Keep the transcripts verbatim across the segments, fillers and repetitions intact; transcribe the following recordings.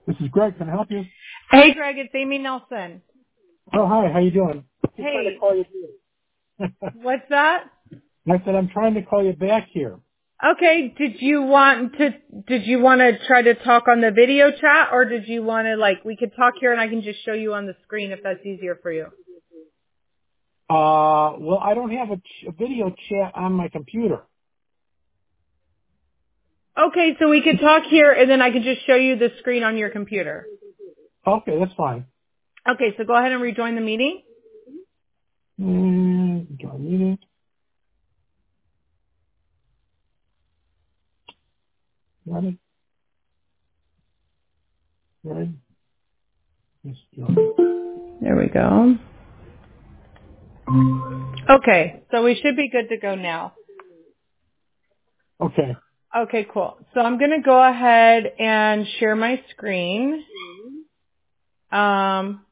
This is Greg. Can I help you? Hey, Greg, it's Amy Nelson. Oh, hi. How you doing? I'm trying to Hey, call you back. what's that? I said I'm trying to call you back here. Okay, did you want to, did you want to try to talk on the video chat, or did you want to, like, we could talk here and I can just show you on the screen if that's easier for you? Uh, well, I don't have a, ch- a video chat on my computer. Okay, so we could talk here and then I could just show you the screen on your computer. Okay, that's fine. Okay, so go ahead and rejoin the meeting. Mm, join meeting. Ready? Ready? Yes, join. There we go. Okay, so we should be good to go now. Okay. Okay, cool. So I'm going to go ahead and share my screen. Um,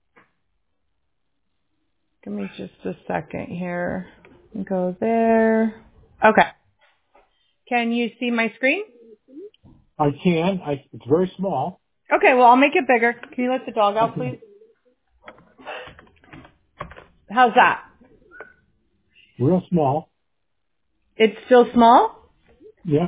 Give me just a second here. Go there. Okay. Can you see my screen? I can. I, it's very small. Okay, well, I'll make it bigger. Can you let the dog out, Okay. please? How's that? Real small. It's still small? Yeah.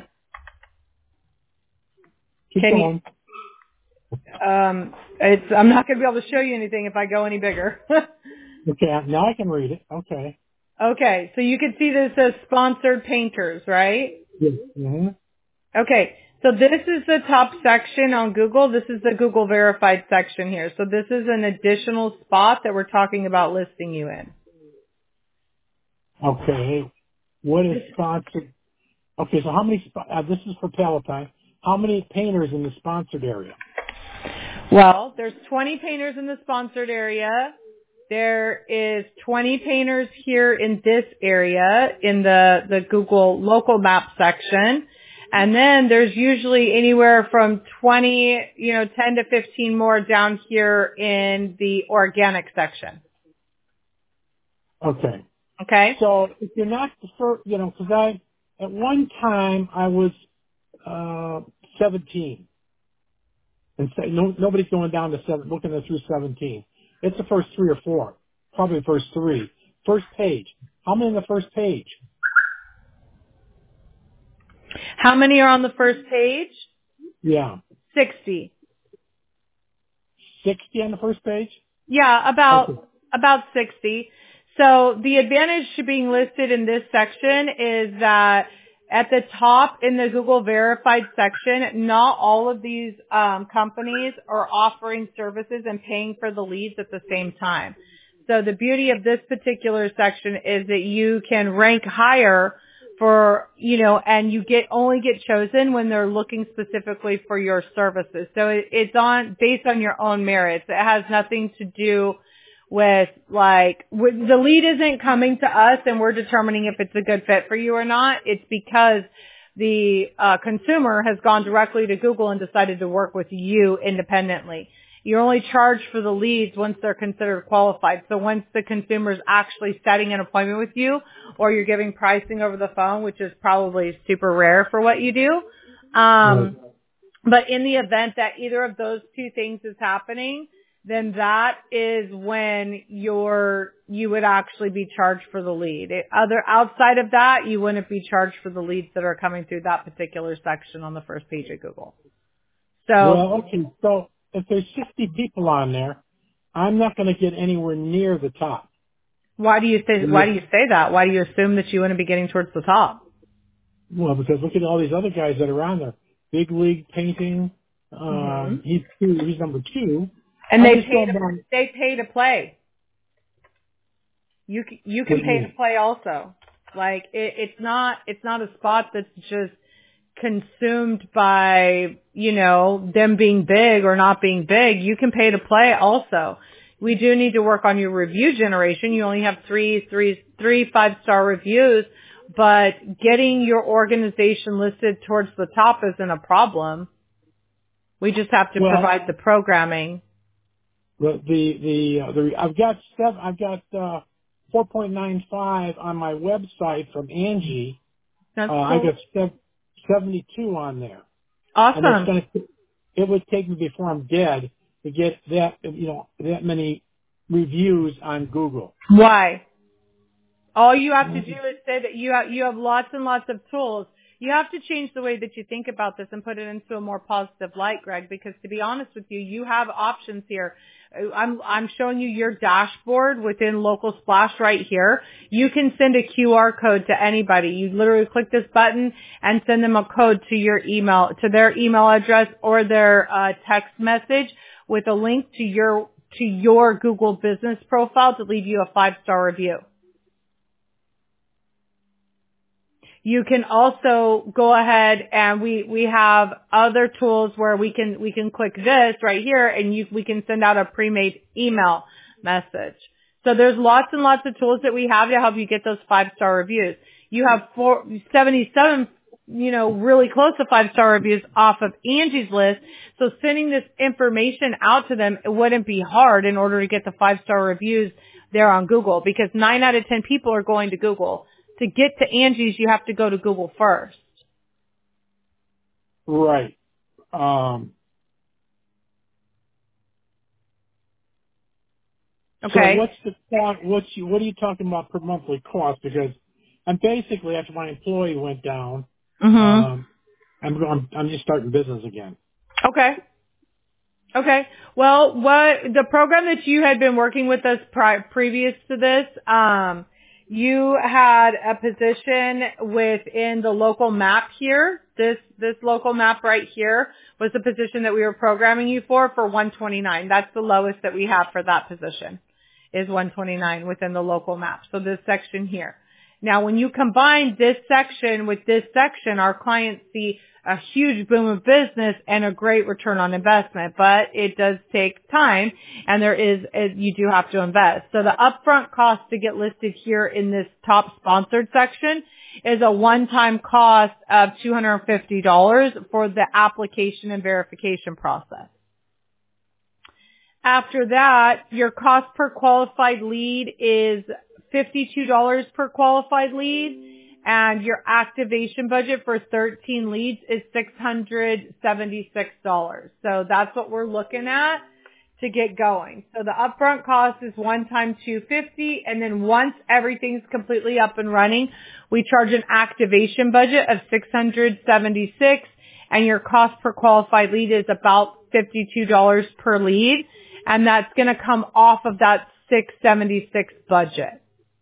Keep Can going. you, um, it's, I'm not going to be able to show you anything if I go any bigger. Okay. Now I can read it. Okay. Okay, so you can see this says sponsored painters, right? Yes. Mm-hmm. Okay, so this is the top section on Google. This is the Google verified section here. So this is an additional spot that we're talking about listing you in. Okay. What is sponsored? Okay, so how many, sp- uh, this is for Palatine. How many painters in the sponsored area? Well, there's twenty painters in the sponsored area. There is twenty painters here in this area in the, the Google local map section. And then there's usually anywhere from twenty, you know, ten to fifteen more down here in the organic section. Okay. Okay? So if you're not the first, you know, because I, at one time I was, uh, seventeen. And say, no, nobody's going down to seven, looking at through seventeen. It's the first three or four. Probably the first three. First page. How many in the first page? How many are on the first page? Yeah. sixty. sixty on the first page? Yeah, Okay. about about sixty. So the advantage to being listed in this section is that at the top in the Google verified section, not all of these um, companies are offering services and paying for the leads at the same time. So the beauty of this particular section is that you can rank higher for, you know, and you get only get chosen when they're looking specifically for your services. So it, it's on based on your own merits. It has nothing to do with like with, the lead isn't coming to us and we're determining if it's a good fit for you or not. It's because the uh, consumer has gone directly to Google and decided to work with you independently. You're only charged for the leads once they're considered qualified. So once the consumer's actually setting an appointment with you or you're giving pricing over the phone, which is probably super rare for what you do. Right. Um, but in the event that either of those two things is happening, then that is when you're, you would actually be charged for the lead. It, other, outside of that, you wouldn't be charged for the leads that are coming through that particular section on the first page of Google. So Well, okay. So if there's sixty people on there, I'm not going to get anywhere near the top. why do you say, Yeah. why do you say that? Why do you assume that you wouldn't be getting towards the top? Well, because look at all these other guys that are on there. Big League Painting. hmm Um, he's two. He's number two. And I'm they just pay going to, down. they pay to play. You, c- you What can do you pay to mean? play also. Like it, it's not, it's not a spot that's just consumed by, you know, them being big or not being big. You can pay to play also. We do need to work on your review generation. You only have three, three, three five-star reviews, but getting your organization listed towards the top isn't a problem. We just have to Well, provide the programming. the the the, uh, the I've got seven. I've got uh, four point nine five on my website from Angie. That's Uh, I cool. got sev- seventy-two on there, and it's Awesome. going to it would take me before I'm dead to get that, you know, that many reviews on Google. Why? All you have to do is say that you have, you have lots and lots of tools. You have to change the way that you think about this and put it into a more positive light, Greg, because to be honest with you, you have options here. I'm, I'm showing you your dashboard within Local Splash right here. You can send a Q R code to anybody. You literally click this button and send them a code to your email, to their email address or their uh, text message with a link to your, to your Google business profile to leave you a five-star review. You can also go ahead and we, we have other tools where we can, we can click this right here and you, we can send out a pre-made email message. So there's lots and lots of tools that we have to help you get those five-star reviews. You have four, seventy-seven, you know, really close to five-star reviews off of Angie's List. So sending this information out to them, it wouldn't be hard in order to get the five-star reviews there on Google because nine out of ten people are going to Google. To get to Angie's, you have to go to Google first. Right. Um, so Okay. what's the cost? What's you, what are you talking about per monthly cost? Because I'm basically after my employee went down, Mhm. um, I'm going. I'm just starting business again. Okay. Okay. Well, what the program that you had been working with us pri- previous to this, um, you had a position within the local map here. This this local map right here was the position that we were programming you for for one twenty-nine. That's the lowest that we have for that position is one twenty-nine within the local map. So this section here. Now, when you combine this section with this section, our clients see a huge boom of business and a great return on investment, but it does take time and there is, you do have to invest. So the upfront cost to get listed here in this top sponsored section is a one-time cost of two hundred fifty dollars for the application and verification process. After that, your cost per qualified lead is fifty-two dollars per qualified lead, and your activation budget for thirteen leads is six hundred seventy-six dollars. So that's what we're looking at to get going. So the upfront cost is one time two hundred fifty dollars, and then once everything's completely up and running, we charge an activation budget of six hundred seventy-six dollars, and your cost per qualified lead is about fifty-two dollars per lead, and that's going to come off of that six hundred seventy-six dollars budget.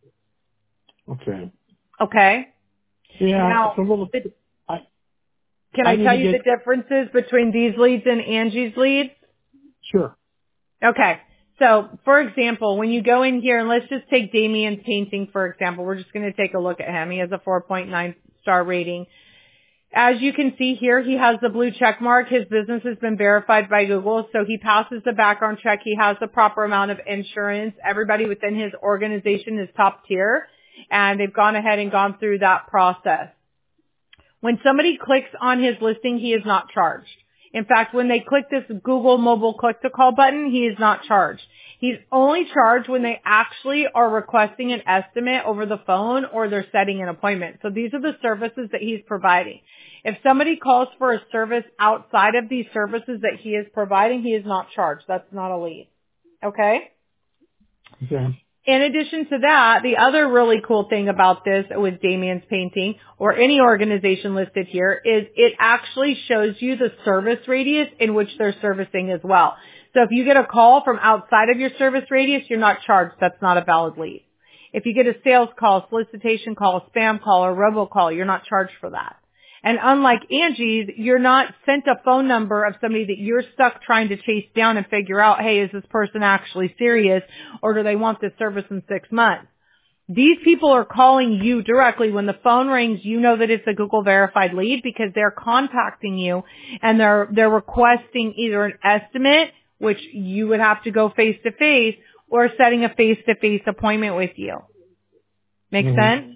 Okay. Okay. Yeah, Now, it's a little. the, I can I I need tell to you get the differences between these leads and Angie's leads? sure. Okay. So, for example, when you go in here, and let's just take Damien's painting, for example. We're just going to take a look at him. He has a four point nine star rating. As you can see here, he has the blue check mark. His business has been verified by Google, so he passes the background check. He has the proper amount of insurance. Everybody within his organization is top tier, and they've gone ahead and gone through that process. When somebody clicks on his listing, he is not charged. In fact, when they click this Google mobile click to call button, he is not charged. He's only charged when they actually are requesting an estimate over the phone or they're setting an appointment. So these are the services that he's providing. If somebody calls for a service outside of these services that he is providing, he is not charged. That's not a lead. Okay? Okay. In addition to that, the other really cool thing about this with Damien's painting or any organization listed here is it actually shows you the service radius in which they're servicing as well. So if you get a call from outside of your service radius, you're not charged. That's not a valid lead. If you get a sales call, solicitation call, spam call, or robocall, you're not charged for that. And unlike Angie's, you're not sent a phone number of somebody that you're stuck trying to chase down and figure out, hey, is this person actually serious or do they want this service in six months? These people are calling you directly. When the phone rings, you know that it's a Google verified lead because they're contacting you and they're, they're requesting either an estimate, which you would have to go face to face, or setting a face to face appointment with you. Make Mm-hmm. sense?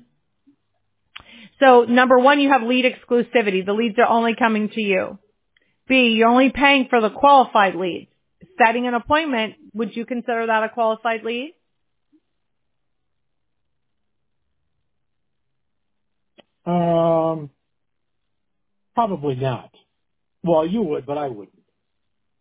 So number one, you have lead exclusivity. The leads are only coming to you. B, you're only paying for the qualified leads. Setting an appointment, would you consider that a qualified lead? Um, probably not. Well, you would, but I wouldn't.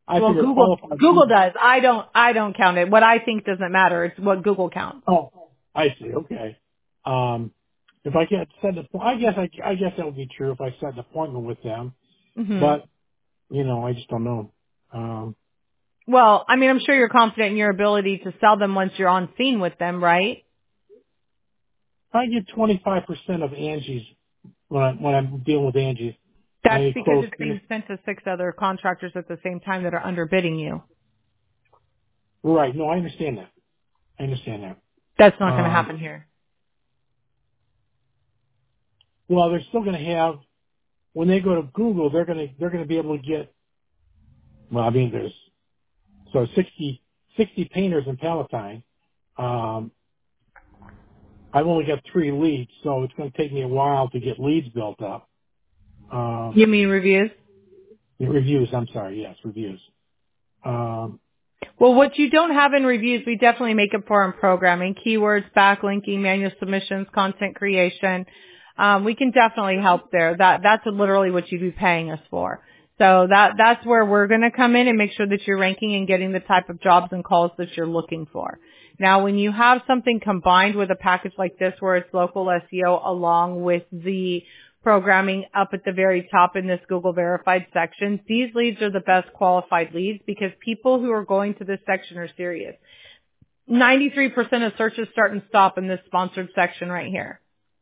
I Well, figure Google qualified Google lead. does. I don't. I don't count it. What I think doesn't matter. It's what Google counts. Oh, I see. Okay. Um, if I get set an I guess I, I guess that would be true if I set an appointment with them. hmm But you know, I just don't know. Um, Well, I mean, I'm sure you're confident in your ability to sell them once you're on scene with them, right? I get twenty-five percent of Angie's when I when I'm dealing with Angie's. That's I because close. it's being sent to six other contractors at the same time that are underbidding you. Right. No, I understand that. I understand that. That's not going to Um, happen here. well, they're still going to have when they go to Google, they're going to they're going to be able to get. Well, I mean, there's so sixty sixty painters in Palatine. Um, I've only got three leads, so it's going to take me a while to get leads built up. Um, You mean reviews? reviews. I'm sorry. Yes, reviews. Um, Well, what you don't have in reviews, we definitely make it for in programming. Keywords, backlinking, manual submissions, content creation. Um, we can definitely help there. That that's literally what you'd be paying us for. So that that's where we're going to come in and make sure that you're ranking and getting the type of jobs and calls that you're looking for. Now, when you have something combined with a package like this where it's local S E O along with the programming up at the very top in this Google verified section, these leads are the best qualified leads because people who are going to this section are serious. ninety-three percent of searches start and stop in this sponsored section right here.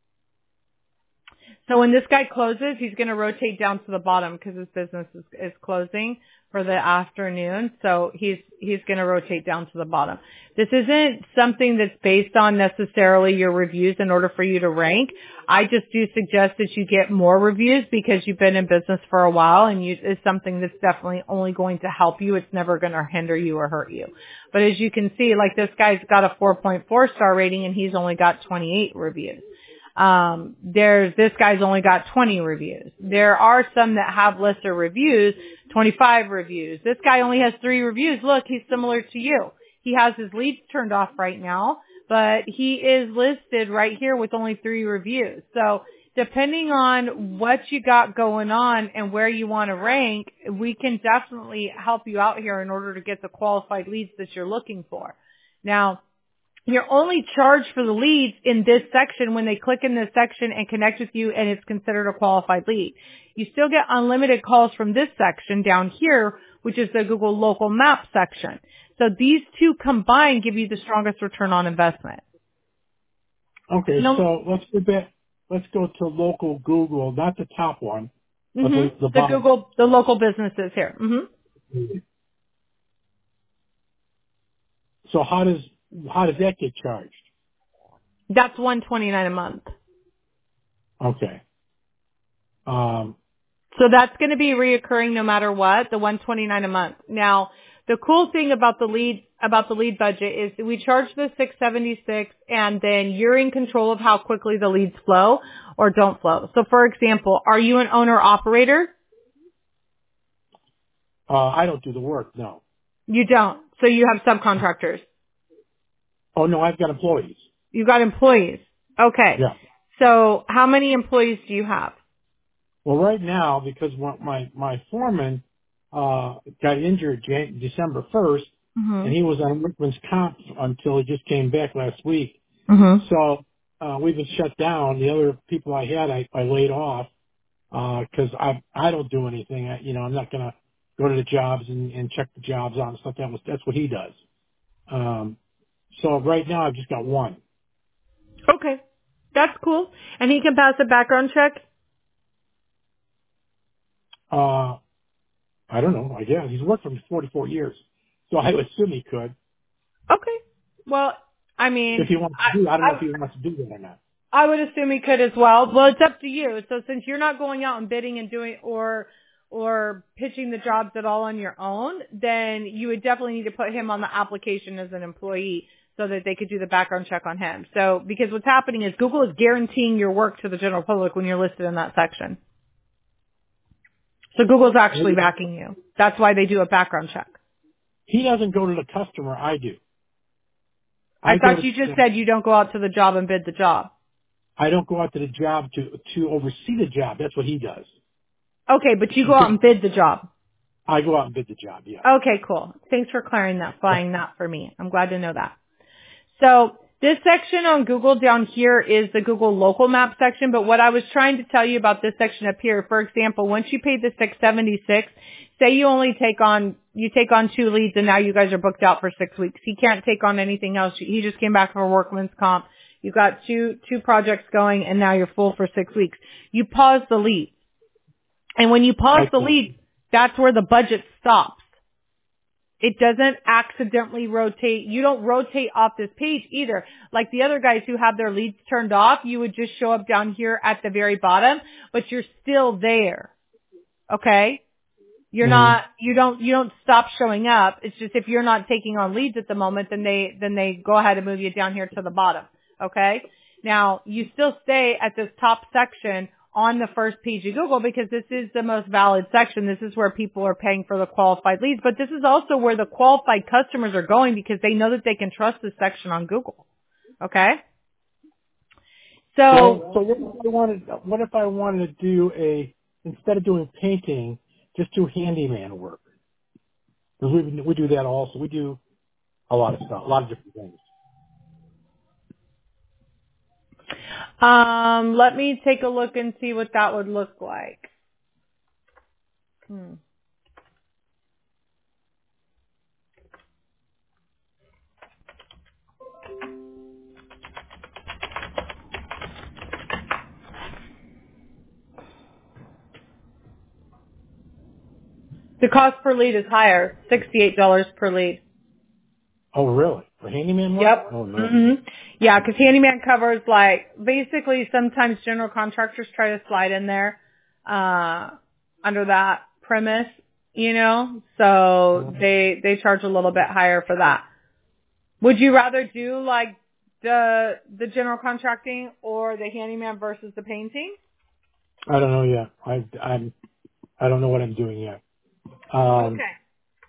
So when this guy closes, he's going to rotate down to the bottom because his business is, is closing for the afternoon. So he's he's going to rotate down to the bottom. This isn't something that's based on necessarily your reviews in order for you to rank. I just do suggest that you get more reviews because you've been in business for a while, and you, it's something that's definitely only going to help you. It's never going to hinder you or hurt you. But as you can see, like this guy's got a four point four star rating and he's only got twenty-eight reviews. Um, there's, this guy's only got twenty reviews. There are some that have lesser reviews, twenty-five reviews. This guy only has three reviews. Look, he's similar to you. He has his leads turned off right now, but he is listed right here with only three reviews. So depending on what you got going on and where you want to rank, we can definitely help you out here in order to get the qualified leads that you're looking for. Now, you're only charged for the leads in this section when they click in this section and connect with you and it's considered a qualified lead. You still get unlimited calls from this section down here, which is the Google Local Map section. So these two combined give you the strongest return on investment. okay, No, so let's go back. Let's go to local Google, not the top one, but hmm the, the the bottom. Google, the local businesses here. hmm So how does how does that get charged? That's one twenty-nine a month. Okay. Um, So that's going to be reoccurring no matter what, the one twenty-nine a month. Now, the cool thing about the lead about the lead budget is that we charge the six seventy-six and then you're in control of how quickly the leads flow or don't flow. So for example, are you an owner operator? uh, I don't do the work. No. You don't. So you have subcontractors. Oh no, I've got employees. You've got employees. Okay. Yeah. So how many employees do you have? Well, right now, because my my, my foreman uh, got injured Jan- December first, and he Mm-hmm. was on workman's comp until he just came back last week. Mm-hmm. So uh, we've been shut down. The other people I had, I, I laid off because I I don't do anything. I, you know, I'm not gonna go to the jobs and, and check the jobs out and stuff. That was that's what he does. Um, so right now, I've just got one. Okay. That's cool. And he can pass a background check? Uh, I don't know. I guess he's worked for me forty-four years, so I would assume he could. Okay. Well, I If mean, he wants I, to do, I don't know if I, he wants to do that or not. I would assume he could as well. Well, it's up to you. So since you're not going out and bidding and doing or or pitching the jobs at all on your own, then you would definitely need to put him on the application as an employee so that they could do the background check on him. So because what's happening is Google is guaranteeing your work to the general public when you're listed in that section. So Google's actually backing you. That's why they do a background check. He doesn't go to the customer. I do. I I go thought to. you just said you don't go out to the job and bid the job. I don't go out to the job to to oversee the job. That's what he does. Okay, but you go out and bid the job. I go out and bid the job. Yeah. Okay, cool. Thanks for clarifying that, flying that for me. I'm glad to know that. So this section on Google down here is the Google local map section, but what I was trying to tell you about this section up here, for example, once you pay the six seventy-six, say you only take on, you take on two leads and now you guys are booked out for six weeks. He can't take on anything else. He just came back from a workman's comp. You've got two, two projects going and now you're full for six weeks. You pause the lead. And when you pause the lead, that's where the budget stops. It doesn't accidentally rotate. You don't rotate off this page either. Like the other guys who have their leads turned off, you would just show up down here at the very bottom, but you're still there. Okay? You're Mm-hmm. not, you don't, you don't stop showing up. It's just if you're not taking on leads at the moment, then they, then they go ahead and move you down here to the bottom. Okay? Now, you still stay at this top section on the first page of Google because this is the most valid section. This is where people are paying for the qualified leads, but this is also where the qualified customers are going because they know that they can trust this section on Google. Okay? So, So, so what if I wanted, what if I wanted to do a, instead of doing painting, just do handyman work? Because we, we do that also. We do a lot of stuff, a lot of different things. um, let me take a look and see what that would look like. Hmm. The cost per lead is higher, sixty-eight dollars per lead. Oh, really? For handyman work? Yep. Oh, no. Mm-hmm. Yeah, because handyman covers like basically sometimes general contractors try to slide in there uh under that premise, you know. So they they charge a little bit higher for that. Would you rather do like the the general contracting or the handyman versus the painting? I don't know yet. I, I'm, I don't know what I'm doing yet. Um, Okay.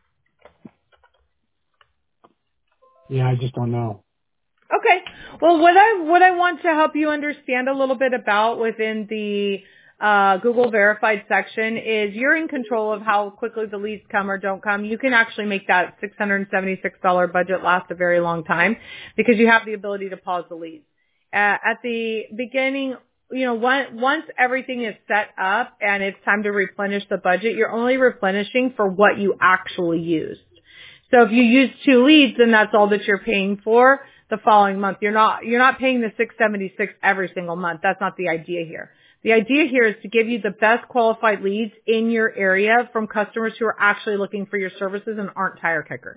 yeah, I just don't know. Okay. Well, what I what I want to help you understand a little bit about within the uh, Google Verified section is you're in control of how quickly the leads come or don't come. You can actually make that six hundred seventy-six dollars budget last a very long time because you have the ability to pause the leads. Uh, at the beginning, you know, once, once everything is set up and it's time to replenish the budget, you're only replenishing for what you actually used. So if you use two leads, then that's all that you're paying for the following month. You're not, you're not paying the six seventy-six every single month. That's not the idea here. The idea here is to give you the best qualified leads in your area from customers who are actually looking for your services and aren't tire kickers.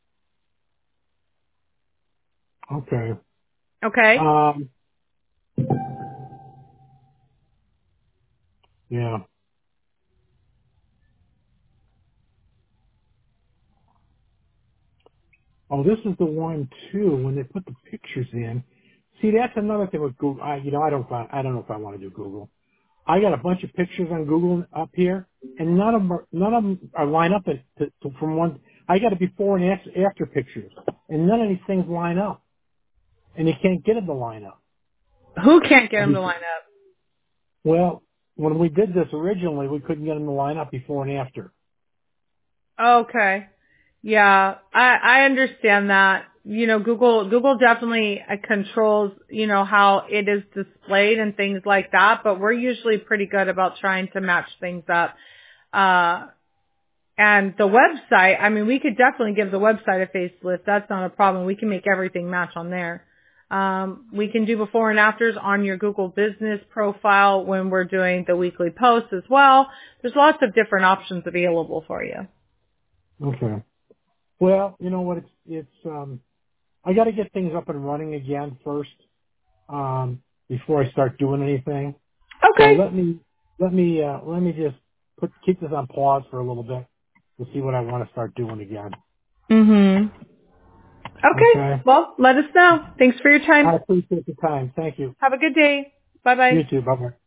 Okay. Okay? Um, yeah. Oh, this is the one too. When they put the pictures in, see, that's another thing with Google. I, you know, I don't, find, I don't know if I want to do Google. I got a bunch of pictures on Google up here, and none of them, are, none of them are line up to, to, from one. I got a before and after, after pictures, and none of these things line up, and you can't get them to line up. Who can't get them to line up? Well, when we did this originally, we couldn't get them to line up before and after. Okay. Yeah, I, I understand that. You know, Google, Google definitely uh, controls, you know, how it is displayed and things like that, but we're usually pretty good about trying to match things up. Uh, and the website, I mean, we could definitely give the website a facelift. That's not a problem. We can make everything match on there. Um, we can do before and afters on your Google business profile when we're doing the weekly posts as well. There's lots of different options available for you. Okay. Well, you know what? It's it's. Um, I got to get things up and running again first um, before I start doing anything. So Okay. let me let me uh, let me just put keep this on pause for a little bit to see what I want to start doing again. Mhm. Okay. Okay. Well, let us know. Thanks for your I time. appreciate the time. Thank you. Have a good day. Bye bye. You too. Bye bye.